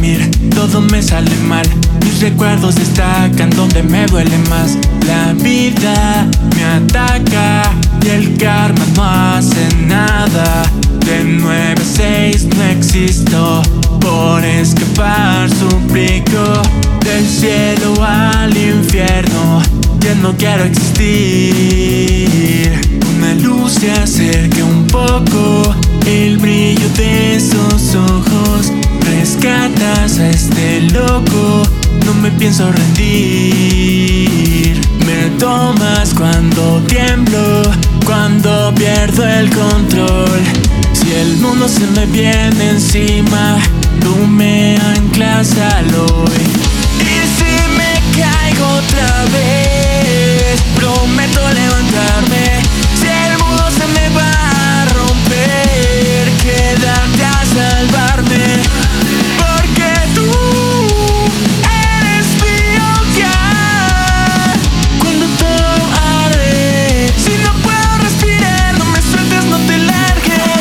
dormir, todo me sale mal. Mis recuerdos destacan donde me duele más. La vida me ataca y el karma no hace nada. De 9 a 6 no existo, por escapar suplico. Del cielo al infierno ya no quiero existir. Una luz se acerca un poco, el brillo de esos ojos. Rescatas a este loco, no me pienso rendir. Me tomas cuando tiemblo, cuando pierdo el control. Si el mundo se me viene encima, tú me anclas al hoy. Y si me caigo otra vez, prometo levantarme. Si el mundo se me va a romper, quédate a salvarme. Porque tú eres mi hogar cuando todo arde. Si no puedo respirar, no me sueltes, no te largues.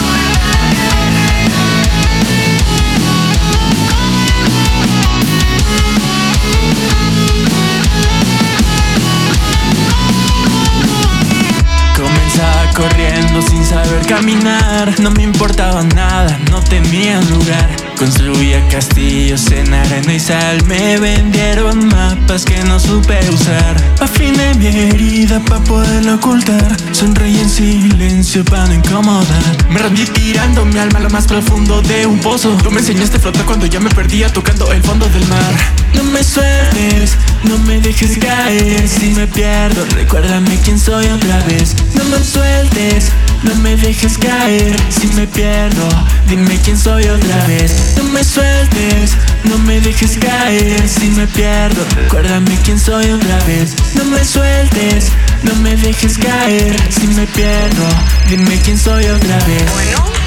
Comenzaba corriendo sin saber caminar. No me importaba nada, no tenía lugar. Construía castillos en arena y sal. Me vendieron mapas que no supe usar. Afiné mi herida pa' poderla ocultar. Sonreí en silencio pa' no incomodar. Me rendí tirando mi alma a lo más profundo de un pozo. Tú me enseñaste a flotar cuando ya me perdía tocando el fondo del mar. No me sueltes, no me dejes caer. Si me pierdo, recuérdame quién soy otra vez. No me sueltes, no me dejes caer. Si me pierdo, dime quién soy otra vez. No me sueltes, no me dejes caer. Si me pierdo, recuérdame quién soy otra vez. No me sueltes, no me dejes caer. Si me pierdo, dime quién soy otra vez. Bueno.